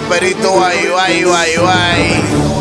raperito, guay, guay, guay, guay.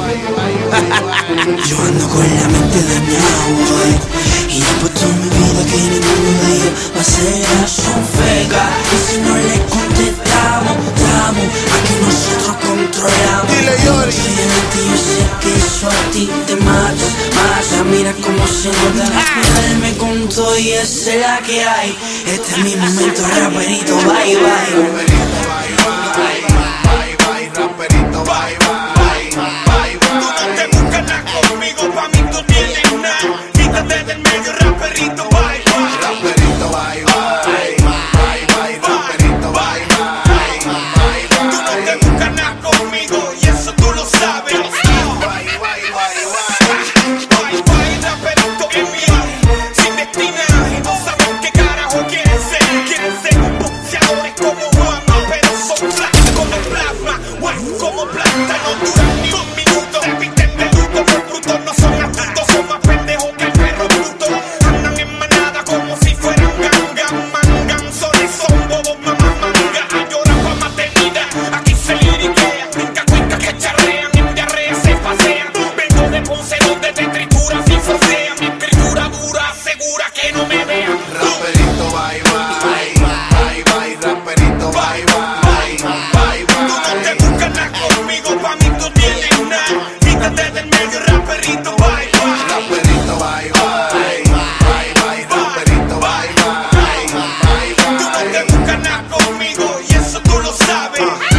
Yo ando con la mente dañada, boy, y he puesto en mi vida que ninguno de ellos va a ser son fega. Y si no le contestamos, damos a que nosotros controlamos. Dile, Yori. Obviamente yo sé que eso a ti te mata. Mira cómo se nota. Quedarme con todo y esa es la que hay. Este es mi momento, raperito, bye, bye. Raperito, bye, bye, bye, bye, raperito, bye, bye, bye, bye. Tú no te buscas nada conmigo, pa' mí tú tienes nada. Quítate del medio, raperito, bye, bye. Raperito, bye, bye, bye, bye, raperito, bye, bye, bye. Tú no te buscas nada conmigo y eso tú lo sabes. Bye, bye, bye, bye. Bye, bye, raperito, enviado, sin destinaje. No saben qué carajo quieren ser. Quieren ser boxeadores como Juanma, pero son flacos como plasma, guay como planta. No duran ni un minuto. Se visten de luto por brutos, no son astutos. Son más pendejos que el perro bruto. Andan en manada como si fueran gangas. Manganzones son bobos, mamá manga. A llorar pa' maternidad, aquí se liriquea. Brinca cuicas que charrean, en diarrea se pasean. Vengo de Ponce donde te trituran sin forcean. Mi escritura dura, asegura que no me vean. Raperito, bye, bye, bye, bye, raperito, bye, bye, bye, Tú no te bye. buscas nada conmigo, pa' mí tú tienes nada. Quítate del medio, raperito, bye, bye. Raperito, bye, bye, bye, bye, raperito, bye, bye, bye, Tú no te bye. buscas nada conmigo y eso tú lo sabes.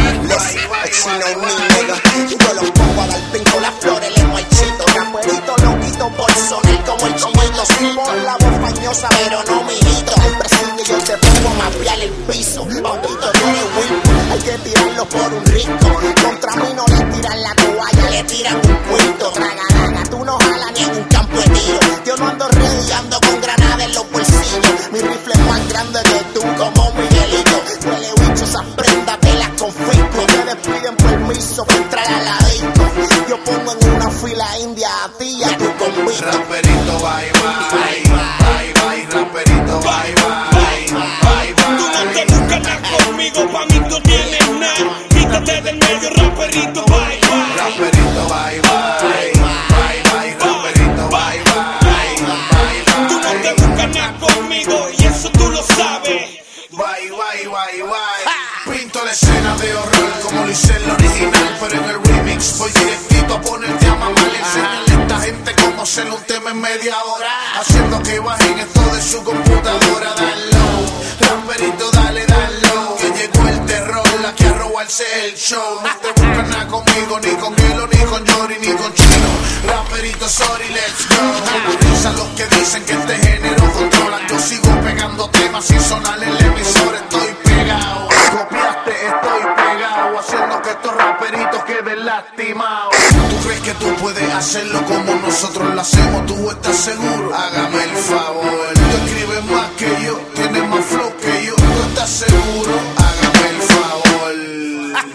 Si no es mi nega, yo los pongo a dar pinto las flores, le marchito. Raperito loquito por sonar como el chomito. Sí, por la voz fañosa, pero no mijito. El presidio yo te pongo a mapear el piso. Bautito tiene whip, hay que tirarlo por un risco. Contra mí no le tiran la toalla, le tiran un cuento. Traga, tú no jalas ni en un campo de tiro. Yo no ando ready, ando con granada en los bolsillos. Mi rifle es más grande que tú, como Miguelito. Huele bicho, esas prendas te las confisco. Ustedes piden permiso para entrar a la disco. Yo pongo en una fila india a ti y a tu convito. Raperito, bye, bye, bye, bye, raperito, bye, bye, bye, Tú no te bye. buscas nada conmigo, pa' mí tú tienes nada. Quítate del medio, raperito, bye, bye. Raperito, bye, bye, bye, bye, raperito, bye, bye, Tú no te bye, buscas nada conmigo y eso tú lo sabes. bye, bye, bye, bye. Pinto la escena de horror como lo hice en la original, pero en el remix voy directito a ponerte a mamar. Enseñarle a esta gente cómo hacer un tema en media hora, haciendo que bajen esto de su computadora. Danlo, raperito, dale, danlo, que llegó el terror, la que a robarse el show. No te buscan nada conmigo, ni con Gelo, ni con Yori, ni con Chino. Raperito, sorry, let's go. Risa los que dicen que este género controlan. Yo sigo pegando temas sin sonar en el emisor. Estoy pegado, copiaste, estoy pegado, haciendo que estos raperitos queden lastimados. ¿Tú crees que tú puedes hacerlo como nosotros lo hacemos? ¿Tú estás seguro? Hágame el favor. Tú escribes más que yo, tienes más flow que yo. ¿Tú estás seguro? Hágame el favor.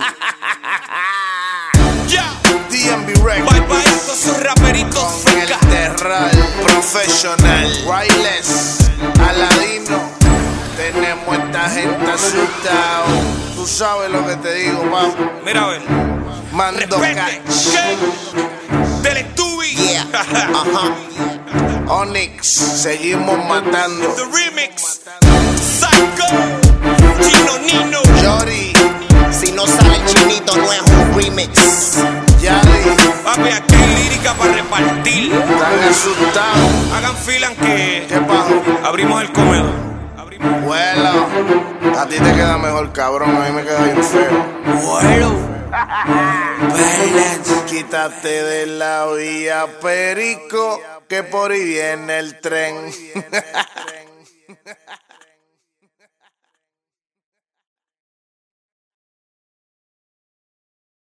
Ya, DMV Records. bye bye, estos son raperitos Con el fecas. terral profesional, wireless, Aladino. Tenemos esta gente asustado. Tú sabes lo que te digo, papu. Mira a ver, Mando respete, catch. ¿qué? Teletubi. Yeah, ajá. Onyx, seguimos matando. The remix. Psycho. Chino Nino. Yori, Si no sale el chinito, no es un remix. Yadi, Papi, aquí hay lírica para repartir. están asustados. Hagan filan que ¿Qué pasó? abrimos el comedor. Bueno, a ti te queda mejor, cabrón. A mí me queda bien feo. Bueno, baila. Quítate de la vía, perico, que por ahí viene el tren.